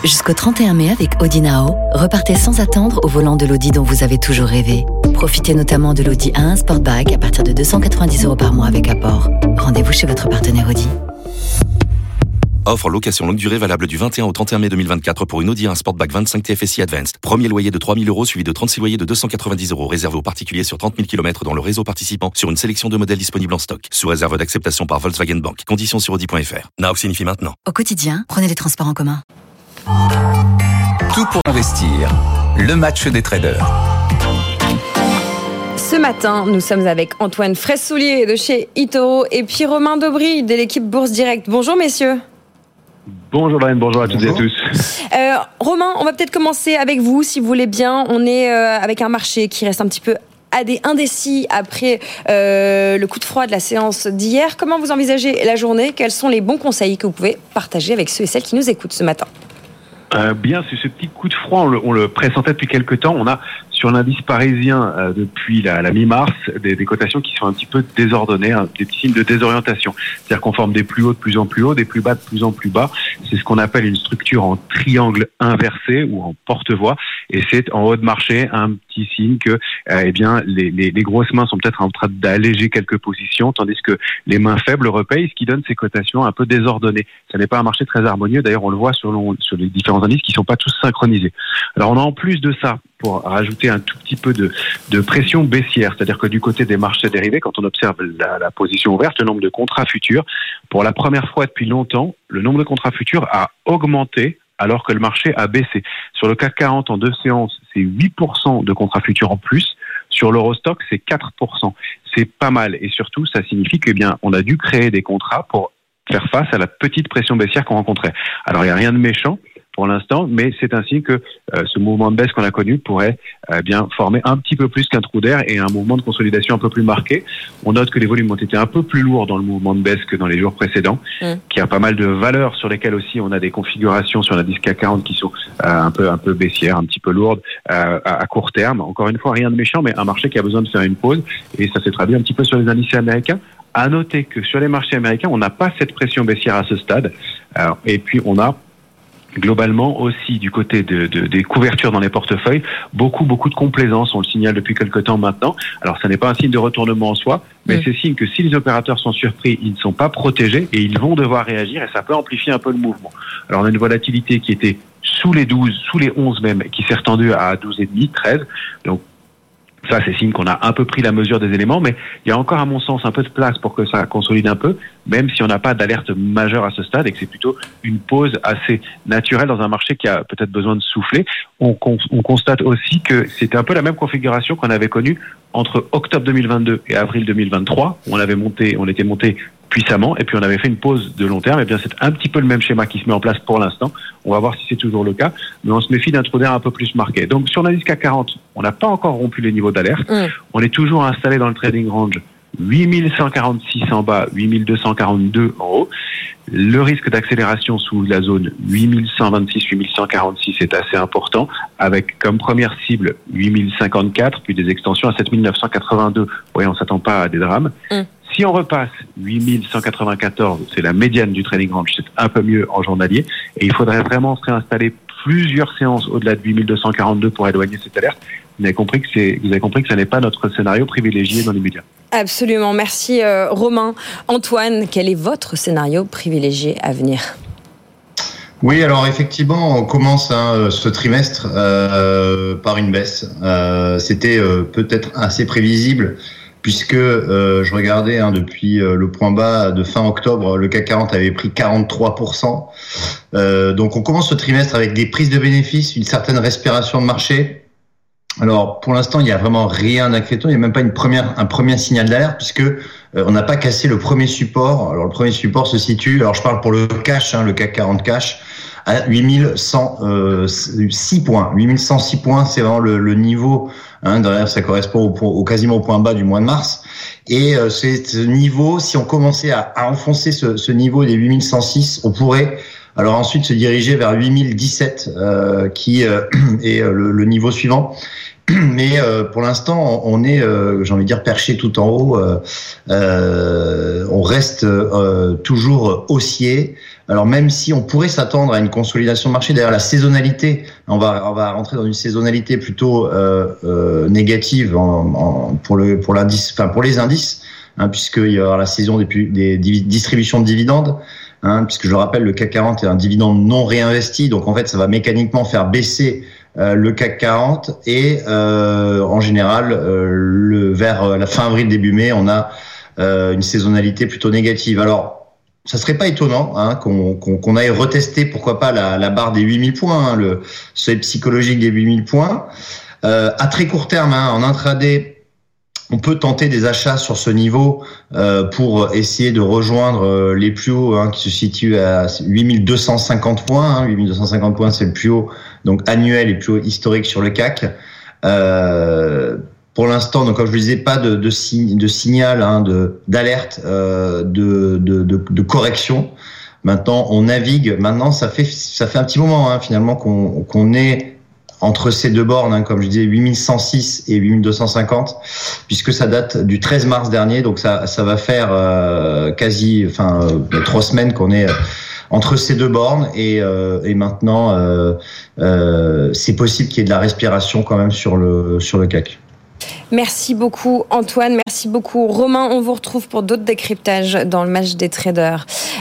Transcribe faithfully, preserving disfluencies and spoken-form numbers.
Jusqu'au trente et un mai avec Audi Nao, repartez sans attendre au volant de l'Audi dont vous avez toujours rêvé. Profitez notamment de l'Audi A un Sportback à partir de deux cent quatre-vingt-dix euros par mois avec apport. Rendez-vous chez votre partenaire Audi. Offre location longue durée valable du vingt et un au trente et un mai deux mille vingt-quatre pour une Audi A un Sportback vingt-cinq T F S I Advanced. Premier loyer de trois mille euros suivi de trente-six loyers de deux cent quatre-vingt-dix euros réservé aux particuliers sur trente mille kilomètres dans le réseau participant sur une sélection de modèles disponibles en stock. Sous réserve d'acceptation par Volkswagen Bank. Conditions sur audi point f r. Nao signifie maintenant. Au quotidien, prenez les transports en commun. Tout pour investir. Le match des traders. Ce matin, nous sommes avec Antoine Fraisse-Soulier de chez eToro et puis Romain Dobry de l'équipe Bourse Direct. Bonjour messieurs. Bonjour Lorraine, bonjour à toutes bonjour. et à tous. Euh, Romain, on va peut-être commencer avec vous si vous voulez bien. On est euh, avec un marché qui reste un petit peu indécis après euh, le coup de froid de la séance d'hier. Comment vous envisagez la journée ? Quels sont les bons conseils que vous pouvez partager avec ceux et celles qui nous écoutent ce matin ? Euh, bien, c'est ce petit coup de froid, on le, on le pressentait depuis quelques temps. On a sur l'indice parisien euh, depuis la, la mi-mars des, des cotations qui sont un petit peu désordonnées, hein, des petits signes de désorientation. C'est-à-dire qu'on forme des plus hauts de plus en plus hauts, des plus bas de plus en plus bas. C'est ce qu'on appelle une structure en triangle inversé ou en porte-voie. Et c'est en haut de marché un petit signe que euh, eh bien les, les, les grosses mains sont peut-être en train d'alléger quelques positions, tandis que les mains faibles repayent, ce qui donne ces cotations un peu désordonnées. Ça n'est pas un marché très harmonieux. D'ailleurs, on le voit sur, le, sur les différents indices qui sont pas tous synchronisés. Alors, on a en plus de ça, pour rajouter un tout petit peu de, de pression baissière, c'est-à-dire que du côté des marchés dérivés, quand on observe la, la position ouverte, le nombre de contrats futurs, pour la première fois depuis longtemps, le nombre de contrats futurs a augmenté alors que le marché a baissé. Sur le C A C quarante en deux séances, c'est huit pour cent de contrats futurs en plus. Sur l'Eurostock, c'est quatre pour cent. C'est pas mal. Et surtout, ça signifie que, eh bien, on a dû créer des contrats pour faire face à la petite pression baissière qu'on rencontrait. Alors, il n'y a rien de méchant pour l'instant, mais c'est ainsi que euh, ce mouvement de baisse qu'on a connu pourrait euh, bien former un petit peu plus qu'un trou d'air et un mouvement de consolidation un peu plus marqué. On note que les volumes ont été un peu plus lourds dans le mouvement de baisse que dans les jours précédents, mmh. qu'il y a pas mal de valeurs sur lesquelles aussi on a des configurations sur l'indice C A C quarante qui sont euh, un peu un peu baissières, un petit peu lourdes euh, à, à court terme. Encore une fois, rien de méchant, mais un marché qui a besoin de faire une pause et ça s'est traduit un petit peu sur les indices américains. À noter que sur les marchés américains, on n'a pas cette pression baissière à ce stade. Alors, et puis on a globalement aussi du côté de, de, des couvertures dans les portefeuilles, beaucoup beaucoup de complaisance, on le signale depuis quelque temps maintenant. Alors ça n'est pas un signe de retournement en soi, mais mmh. c'est signe que si les opérateurs sont surpris, ils ne sont pas protégés et ils vont devoir réagir et ça peut amplifier un peu le mouvement. Alors on a une volatilité qui était sous les douze, sous les onze même, qui s'est retendue à douze virgule cinq, treize. Donc ça, c'est signe qu'on a un peu pris la mesure des éléments, mais il y a encore, à mon sens, un peu de place pour que ça consolide un peu, même si on n'a pas d'alerte majeure à ce stade et que c'est plutôt une pause assez naturelle dans un marché qui a peut-être besoin de souffler. On, con- on constate aussi que c'était un peu la même configuration qu'on avait connue entre octobre deux mille vingt-deux et avril deux mille vingt-trois, où on avait monté, on était monté puissamment, et puis on avait fait une pause de long terme. Et bien c'est un petit peu le même schéma qui se met en place pour l'instant. On va voir si c'est toujours le cas, mais on se méfie d'un trou d'air un peu plus marqué. Donc sur l'indice C A C quarante, on n'a pas encore rompu les niveaux d'alerte. Mmh. On est toujours installé dans le trading range huit mille cent quarante-six en bas, huit mille deux cent quarante-deux en haut. Le risque d'accélération sous la zone huit mille cent vingt-six, huit mille cent quarante-six est assez important, avec comme première cible huit mille cinquante-quatre, puis des extensions à sept mille neuf cent quatre-vingt-deux. Oui, on ne s'attend pas à des drames. Mmh. Si on repasse huit mille cent quatre-vingt-quatorze, c'est la médiane du trading range, c'est un peu mieux en journalier, et il faudrait vraiment se réinstaller plusieurs séances au-delà de huit mille deux cent quarante-deux pour éloigner cette alerte. Vous avez compris que c'est, vous avez compris que ça n'est pas notre scénario privilégié dans les médias. Absolument, merci euh, Romain. Antoine, quel est votre scénario privilégié à venir ? Oui, alors effectivement, on commence hein, ce trimestre euh, par une baisse. Euh, c'était euh, peut-être assez prévisible, puisque euh, je regardais hein, depuis euh, le point bas de fin octobre, le C A C quarante avait pris quarante-trois pour cent. Euh, donc on commence ce trimestre avec des prises de bénéfices, une certaine respiration de marché. Alors pour l'instant, il n'y a vraiment rien d'inquiétant, il n'y a même pas une première, un premier signal d'alerte, puisque euh, on n'a pas cassé le premier support. Alors le premier support se situe, alors je parle pour le cash, hein, le C A C quarante cash, à huit mille cent six points. huit mille cent six points, c'est vraiment le, le niveau. Hein, derrière, ça correspond au, au quasiment au point bas du mois de mars. Et euh, c'est ce niveau, si on commençait à, à enfoncer ce, ce niveau des huit mille cent six, on pourrait alors ensuite se diriger vers huit mille dix-sept, euh, qui euh, est le, le niveau suivant. Mais euh, pour l'instant, on est, euh, j'ai envie de dire, perché tout en haut. Euh, euh, on reste euh, toujours haussier. Alors même si on pourrait s'attendre à une consolidation de marché, d'ailleurs la saisonnalité, on va on va rentrer dans une saisonnalité plutôt euh, euh, négative en, en, pour le pour l'indice, enfin pour les indices, hein, puisqu'il y aura la saison des, des distributions de dividendes. Hein, puisque je rappelle, le C A C quarante est un dividende non réinvesti, donc en fait ça va mécaniquement faire baisser euh, le C A C quarante et euh, en général euh, le, vers la fin avril début mai on a euh, une saisonnalité plutôt négative. Alors ça serait pas étonnant hein, qu'on, qu'on, qu'on aille retester pourquoi pas la, la barre des huit mille points, hein, le seuil psychologique des huit mille points. Euh, à très court terme, hein, en intraday, on peut tenter des achats sur ce niveau euh, pour essayer de rejoindre euh, les plus hauts hein, qui se situent à huit mille deux cent cinquante points. Hein. huit mille deux cent cinquante points, c'est le plus haut donc annuel et le plus haut historique sur le C A C. Euh, pour l'instant, donc comme je vous disais, pas de, de, signe, de signal, hein, de d'alerte, euh, de, de, de, de correction. Maintenant, on navigue. Maintenant, ça fait ça fait un petit moment hein, finalement qu'on qu'on est entre ces deux bornes, hein, comme je disais, huit mille cent six et huit mille deux cent cinquante, puisque ça date du treize mars dernier, donc ça, ça va faire euh, quasi, enfin, euh, trois semaines qu'on est euh, entre ces deux bornes, et, euh, et maintenant, euh, euh, c'est possible qu'il y ait de la respiration quand même sur le sur le C A C. Merci beaucoup Antoine, merci beaucoup Romain. On vous retrouve pour d'autres décryptages dans le match des traders.